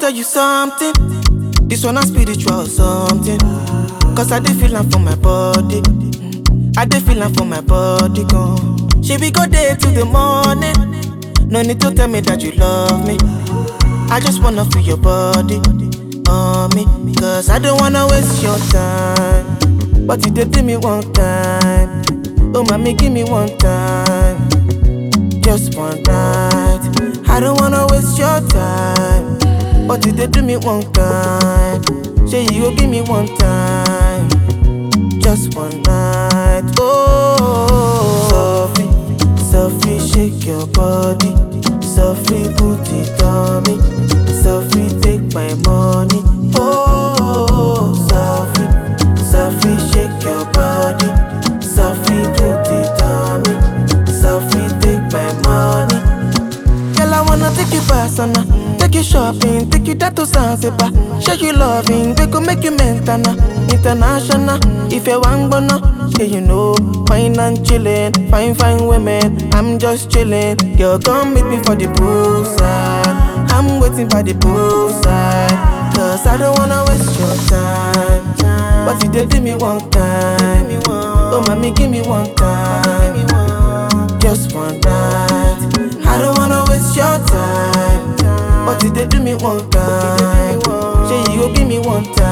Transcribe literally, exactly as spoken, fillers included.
tell you something. This one a spiritual something. Cause I dey feel am for my body. I dey feel am for my body gone. She be go day till the morning. No need to tell me that you love me. I just wanna feel your body on me. Cause I don't wanna waste your time. But you did do me one time. Oh mommy, give me one time. Just one night. I don't wanna waste your time. But you did do me one time. Say you go give me one time. Just one night. Oh, Sophie, Sophie, shake your body. Sophie, put it on me. Sophie, take my money. Oh, Sophie, Sophie, shake your body. Sophie, put it on me. Sophie, take my money. Girl, I wanna take you personal. Take you shopping, take you that to Zanzibar. Show you loving, they go make you mental, international. If you want gonna, yeah you know, fine and chillin', fine fine women. I'm just chillin', girl come meet me for the poolside. I'm waiting by the poolside, cause I don't wanna waste your time. But you did give me one time. Oh mommy, give me one time. Just one night. I don't wanna waste your time. But you did do me one time. Say you go give me one time.